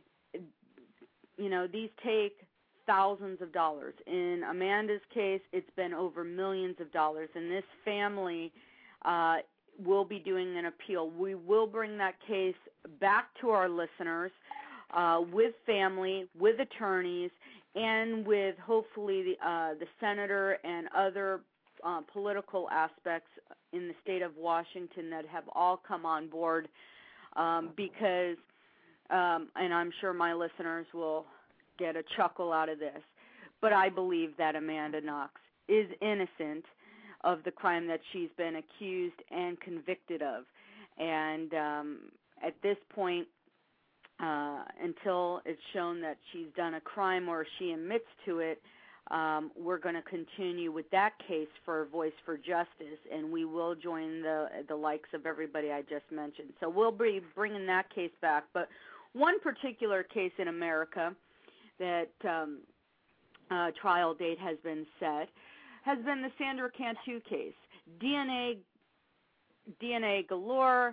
these take thousands of dollars. In Amanda's case, it's been over millions of dollars, and this family will be doing an appeal. We will bring that case back to our listeners with family, with attorneys, and with hopefully the senator and other political aspects in the state of Washington that have all come on board because, and I'm sure my listeners will get a chuckle out of this, but I believe that Amanda Knox is innocent of the crime that she's been accused and convicted of. And at this point, until it's shown that she's done a crime or she admits to it, we're going to continue with that case for Voice for Justice, and we will join the likes of everybody I just mentioned. So we'll be bringing that case back. But one particular case in America that trial date has been set has been the Sandra Cantu case. DNA galore,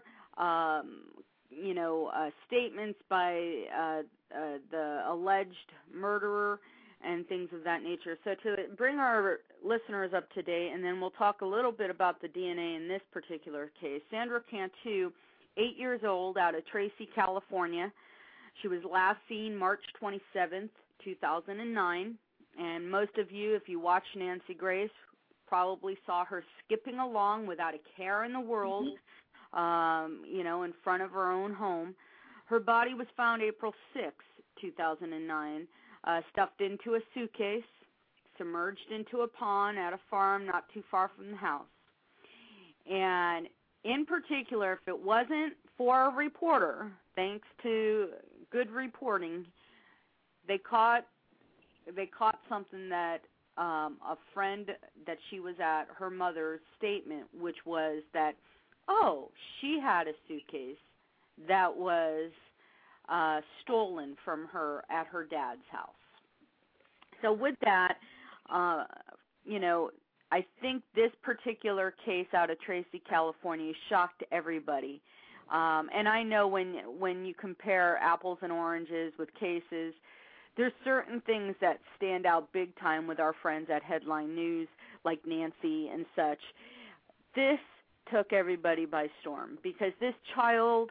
statements by the alleged murderer and things of that nature. So to bring our listeners up to date, and then we'll talk a little bit about the DNA in this particular case. Sandra Cantu, 8 years old, out of Tracy, California. She was last seen March 27th, 2009. And most of you, if you watch Nancy Grace, probably saw her skipping along without a care in the world, in front of her own home. Her body was found April 6, 2009, stuffed into a suitcase, submerged into a pond at a farm not too far from the house. And in particular, if it wasn't for a reporter, thanks to good reporting, they caught something that a friend that she was at, her mother's statement, which was that, she had a suitcase that was stolen from her at her dad's house. So with that, I think this particular case out of Tracy, California shocked everybody. And I know when you compare apples and oranges with cases, there's certain things that stand out big time with our friends at Headline News, like Nancy and such. This took everybody by storm because this child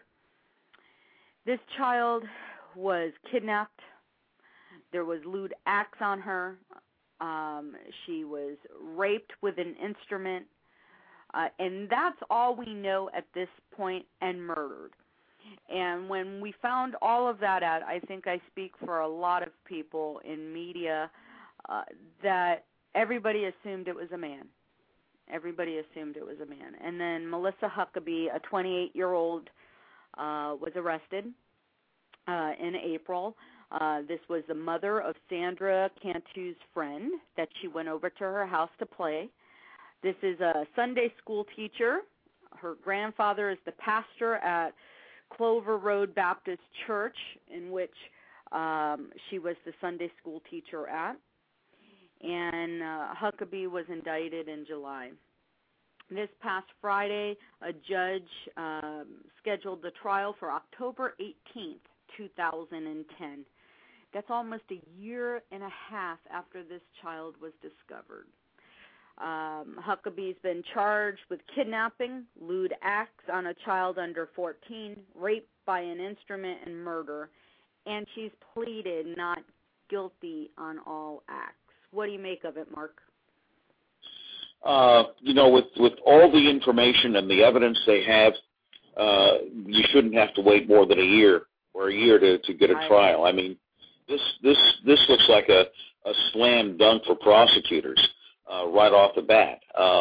was kidnapped. There was lewd acts on her. She was raped with an instrument. And that's all we know at this point, and murdered. And when we found all of that out, I think I speak for a lot of people in media, that everybody assumed it was a man. Everybody assumed it was a man. And then Melissa Huckabee, a 28-year-old, was arrested in April. This was the mother of Sandra Cantu's friend that she went over to her house to play. This is a Sunday school teacher. Her grandfather is the pastor at Clover Road Baptist Church, in which she was the Sunday school teacher at. And Huckabee was indicted in July. This past Friday, a judge scheduled the trial for October 18th, 2010. That's almost a year and a half after this child was discovered. Huckabee's been charged with kidnapping, lewd acts on a child under 14, rape by an instrument, and murder. And she's pleaded not guilty on all acts. What do you make of it, Mark? With all the information and the evidence they have, you shouldn't have to wait more than a year to get a trial. I mean, this looks like a slam dunk for prosecutors right off the bat.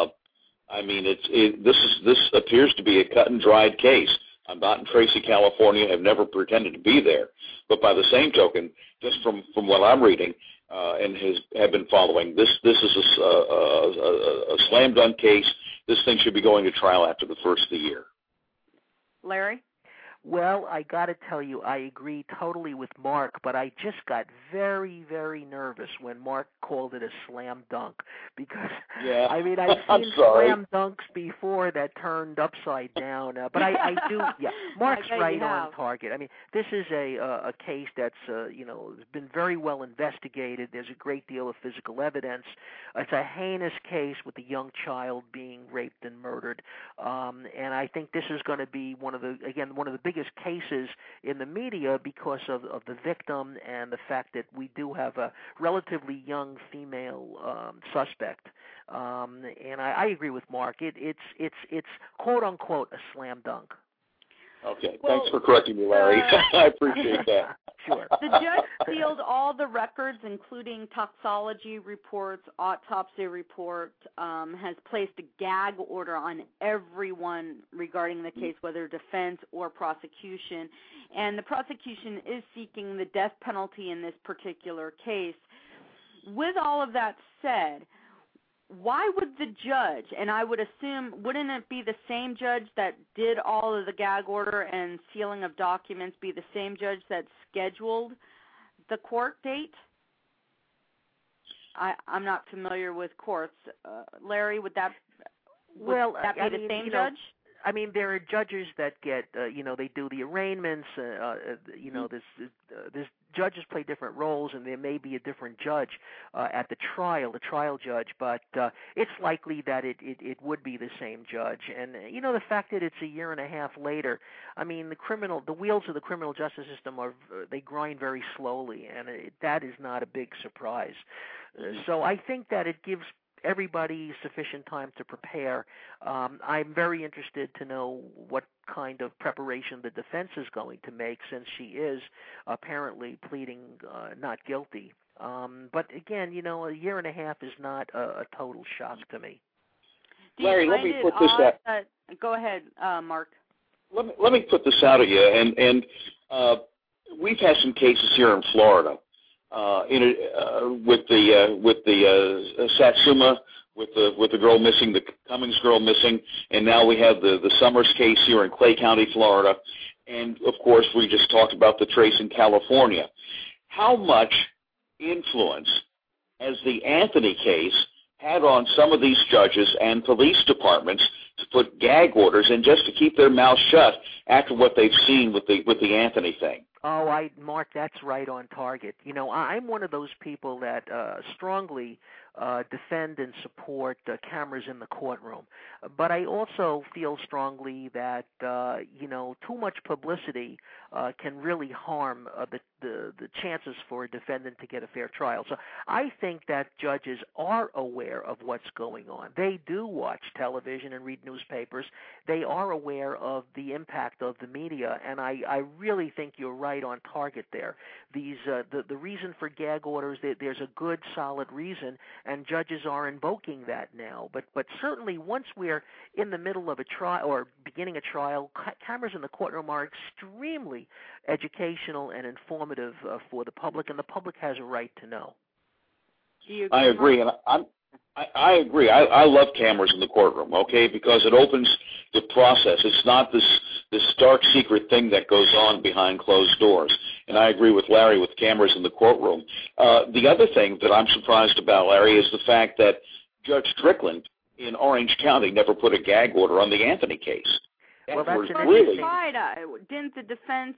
This appears to be a cut and dried case. I'm not in Tracy, California. I've never pretended to be there, but by the same token, just from what I'm reading and have been following, this is a slam dunk case. This thing should be going to trial after the first of the year. Larry? Well, I got to tell you, I agree totally with Mark, but I just got very, very nervous when Mark called it a slam dunk because, Yeah. I mean, I've I'm seen sorry. slam dunks before that turned upside down, but I do, yeah, Mark's right on target. I mean, this is a case that's, has been very well investigated. There's a great deal of physical evidence. It's a heinous case with a young child being raped and murdered, and I think this is going to be one of the biggest cases in the media because of the victim and the fact that we do have a relatively young female suspect. And I agree with Mark. It's quote unquote a slam dunk. Okay, thanks for correcting me, Larry. I appreciate that. Sure. The judge sealed all the records, including toxology reports, autopsy report, has placed a gag order on everyone regarding the case, whether defense or prosecution. And the prosecution is seeking the death penalty in this particular case. With all of that said, why would the judge, and I would assume, wouldn't it be the same judge that did all of the gag order and sealing of documents be the same judge that scheduled the court date? I'm not familiar with courts. Larry, would that be the same judge? I mean, there are judges that get, they do the arraignments. There's judges play different roles, and there may be a different judge at the trial judge. But it's likely that it would be the same judge. And the fact that it's a year and a half later, I mean, the wheels of the criminal justice system they grind very slowly, and that is not a big surprise. So I think that it gives everybody sufficient time to prepare. I'm very interested to know what kind of preparation the defense is going to make, since she is apparently pleading not guilty. But again, a year and a half is not a total shock to me. Larry, let me put this out. Go ahead, Mark. Let me put this out at you, and we've had some cases here in Florida. With the Satsuma, with the girl missing, the Cummings girl missing, and now we have the Summers case here in Clay County, Florida, and of course we just talked about the Trace in California. How much influence has the Anthony case had on some of these judges and police departments to put gag orders and just to keep their mouths shut after what they've seen with the Anthony thing? Oh, Mark, that's right on target. I'm one of those people that strongly defend and support cameras in the courtroom. But I also feel strongly that, too much publicity can really harm the chances for a defendant to get a fair trial. So I think that judges are aware of what's going on. They do watch television and read newspapers. They are aware of the impact of the media, and I really think you're right on target there. These the reason for gag orders, there's a good, solid reason, and judges are invoking that now. But certainly once we're in the middle of a trial or beginning a trial, cameras in the courtroom are extremely educational and informative for the public, and the public has a right to know. Do you agree, I agree, Mark? and I agree. I love cameras in the courtroom, okay, because it opens the process. It's not this dark secret thing that goes on behind closed doors. And I agree with Larry with cameras in the courtroom. The other thing that I'm surprised about, Larry, is the fact that Judge Strickland in Orange County never put a gag order on the Anthony case. Well, that's really. Didn't the defense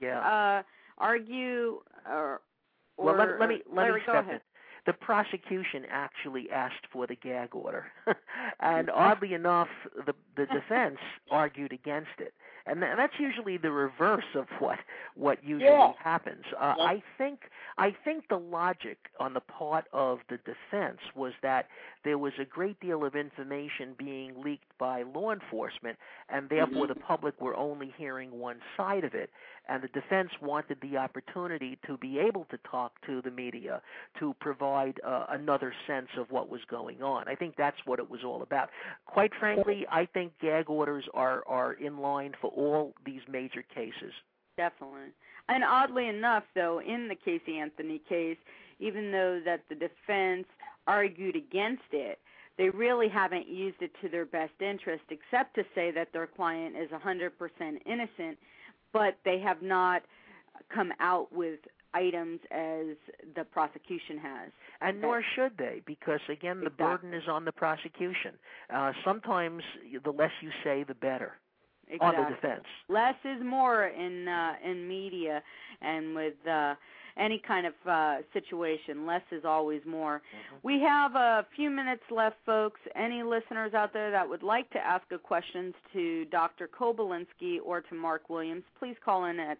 argue? Well, let me Larry, go step ahead. in. The prosecution actually asked for the gag order, and oddly enough, the defense argued against it. And that's usually the reverse of what usually happens. I think the logic on the part of the defense was that there was a great deal of information being leaked by law enforcement, and therefore the public were only hearing one side of it. And the defense wanted the opportunity to be able to talk to the media, to provide another sense of what was going on. I think that's what it was all about. Quite frankly, I think gag orders are in line for all these major cases. Definitely. And oddly enough, though, in the Casey Anthony case, even though that the defense argued against it, they really haven't used it to their best interest, except to say that their client is 100% innocent. but they have not come out with items as the prosecution has. And nor should they, because, again, the burden is on the prosecution. Sometimes the less you say, the better. Exactly. On the defense. Less is more in media and with any kind of situation. Less is always more. Mm-hmm. We have a few minutes left, folks. Any listeners out there that would like to ask a question to Dr. Kobylensky or to Mark Williams, please call in at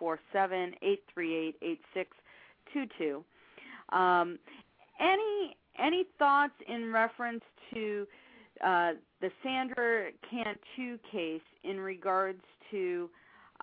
347-838-8622. Any thoughts in reference to the Sandra Cantu case in regards to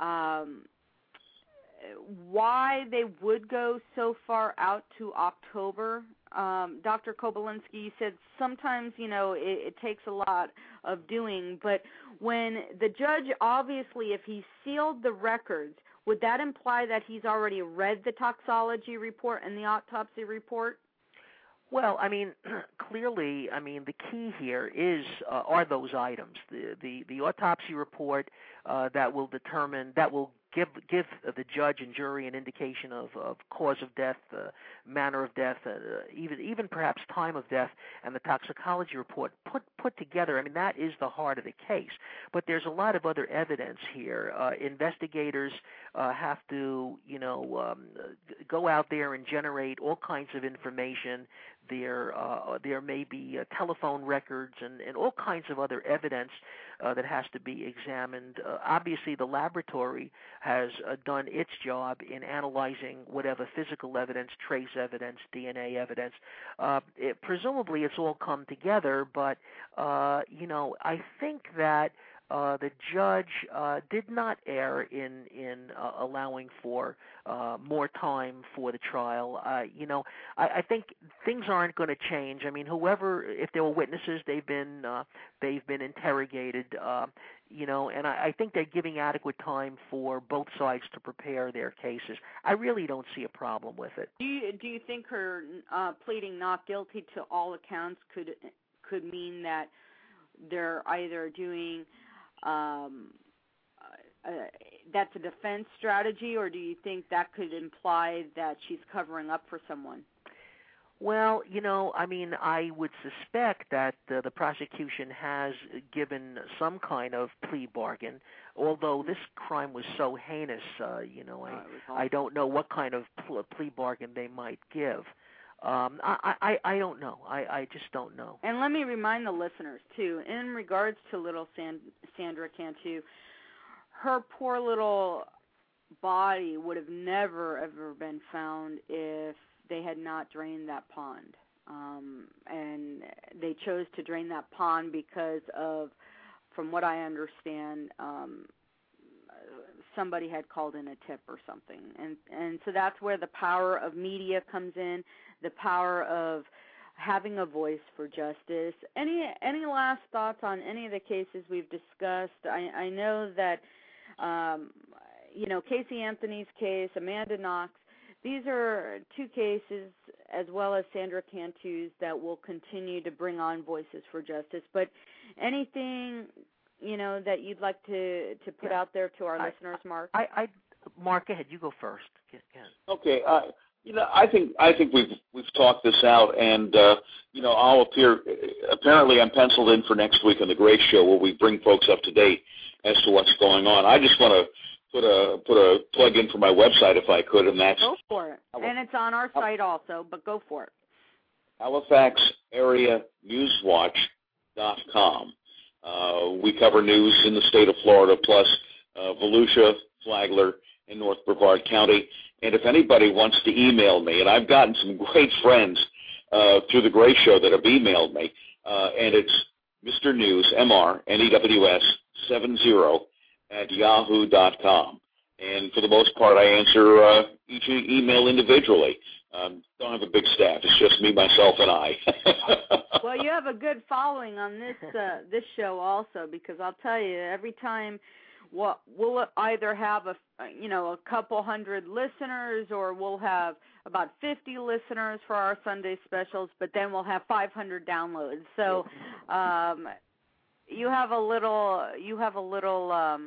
why they would go so far out to October? Dr. Kobylensky, you said sometimes, it takes a lot of doing, but when the judge, obviously, if he sealed the records, would that imply that he's already read the toxology report and the autopsy report? Well, clearly, the key here are those items. The autopsy report that will give the judge and jury an indication of cause of death, manner of death, even perhaps time of death, and the toxicology report put together. That is the heart of the case. But there's a lot of other evidence here. Investigators have to, go out there and generate all kinds of information. There may be telephone records and all kinds of other evidence that has to be examined. Obviously, the laboratory has done its job in analyzing whatever physical evidence, trace evidence, DNA evidence. Presumably, it's all come together, but I think that the judge did not err in allowing for more time for the trial. I think things aren't going to change. If there were witnesses, they've been interrogated. And I think they're giving adequate time for both sides to prepare their cases. I really don't see a problem with it. Do you think her pleading not guilty to all accounts could mean that they're either doing that's a defense strategy, or do you think that could imply that she's covering up for someone? Well, I would suspect that the prosecution has given some kind of plea bargain, although this crime was so heinous, I don't know what kind of plea bargain they might give. I don't know. I just don't know. And let me remind the listeners, too, in regards to little Sandra Cantu, her poor little body would have never, ever been found if they had not drained that pond. And they chose to drain that pond because of, from what I understand, somebody had called in a tip or something. And so that's where the power of media comes in, the power of having a voice for justice. Any last thoughts on any of the cases we've discussed? I know that, Casey Anthony's case, Amanda Knox, these are two cases, as well as Sandra Cantu's, that will continue to bring on voices for justice. But anything, that you'd like to put out there to our listeners, Mark? Mark, go ahead. You go first. Okay. I think we've talked this out, and I'll appear. Apparently, I'm penciled in for next week on the Grace Show, where we bring folks up to date as to what's going on. I just want to put a plug in for my website, if I could, and that's go for it. And it's on our site also, but go for it. HalifaxAreaNewsWatch.com. We cover news in the state of Florida, plus Volusia, Flagler, and North Brevard County. And if anybody wants to email me, and I've gotten some great friends through the Grace Show that have emailed me, and it's Mr. News, MRNEWS 70 at yahoo.com. And for the most part, I answer each email individually. Don't have a big staff. It's just me, myself, and I. Well, you have a good following on this show also, because I'll tell you, every time we'll either have a couple hundred listeners, or we'll have about 50 listeners for our Sunday specials, but then we'll have 500 downloads. So you have a little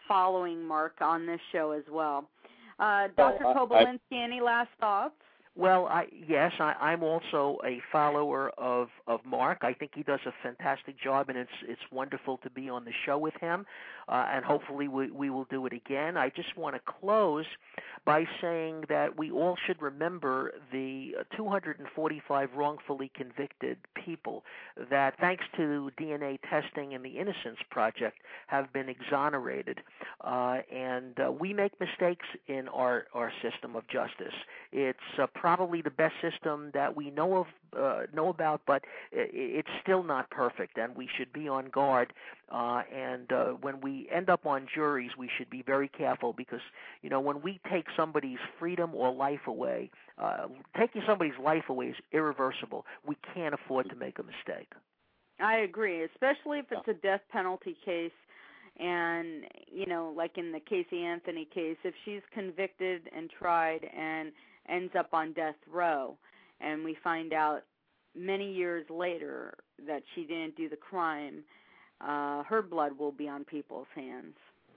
following Mark on this show as well. Dr. Kobylensky, any last thoughts? Well, I'm also a follower of Mark. I think he does a fantastic job, and it's wonderful to be on the show with him, and hopefully we will do it again. I just want to close by saying that we all should remember the 245 wrongfully convicted people that, thanks to DNA testing and the Innocence Project, have been exonerated. And we make mistakes in our system of justice. It's probably the best system that we know about, but it's still not perfect, and we should be on guard. And when we end up on juries, we should be very careful, because when we take somebody's freedom or life away, taking somebody's life away is irreversible. We can't afford to make a mistake. I agree, especially if it's a death penalty case. And, like in the Casey Anthony case, if she's convicted and tried and ends up on death row, and we find out many years later that she didn't do the crime, her blood will be on people's hands.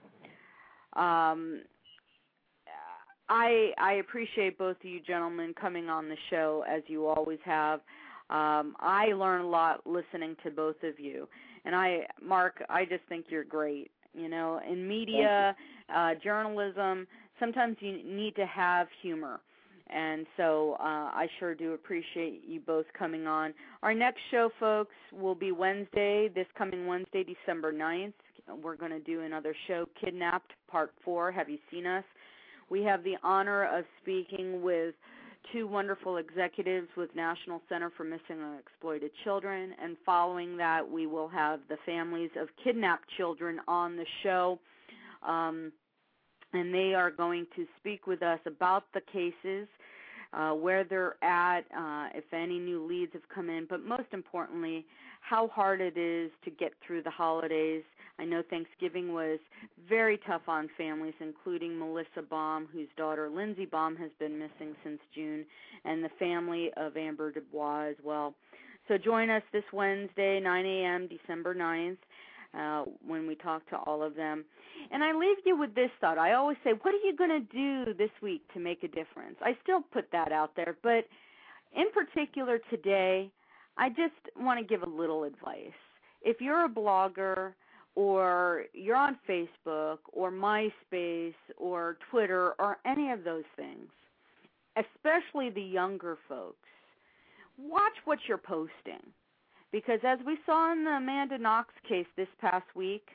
I appreciate both of you gentlemen coming on the show, as you always have. I learn a lot listening to both of you. And Mark, I just think you're great. In media, journalism, sometimes you need to have humor. And so I sure do appreciate you both coming on. Our next show, folks, will be this coming Wednesday, December 9th. We're going to do another show, Kidnapped, Part 4, Have You Seen Us? We have the honor of speaking with two wonderful executives with National Center for Missing and Exploited Children, and following that we will have the families of kidnapped children on the show, and they are going to speak with us about the cases, where they're at, if any new leads have come in, but most importantly, how hard it is to get through the holidays. I know Thanksgiving was very tough on families, including Melissa Baum, whose daughter Lindsay Baum has been missing since June, and the family of Amber Dubois as well. So join us this Wednesday, 9 a.m., December 9th, when we talk to all of them. And I leave you with this thought. I always say, what are you going to do this week to make a difference? I still put that out there, but in particular today, I just want to give a little advice. If you're a blogger, or you're on Facebook or MySpace or Twitter or any of those things, especially the younger folks, watch what you're posting. Because as we saw in the Amanda Knox case this past week,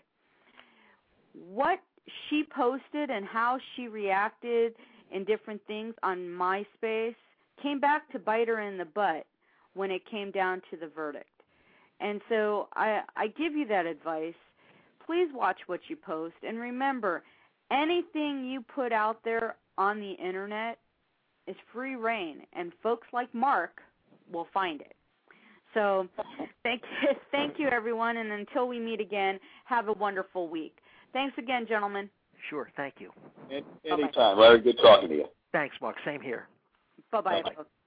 what she posted and how she reacted in different things on MySpace came back to bite her in the butt when it came down to the verdict. And so I give you that advice. Please watch what you post, and remember, anything you put out there on the Internet is free reign, and folks like Mark will find it. So thank you, everyone, and until we meet again, have a wonderful week. Thanks again, gentlemen. Sure, thank you. Anytime. Larry, good talking to you. Thanks, Mark. Same here. Bye-bye.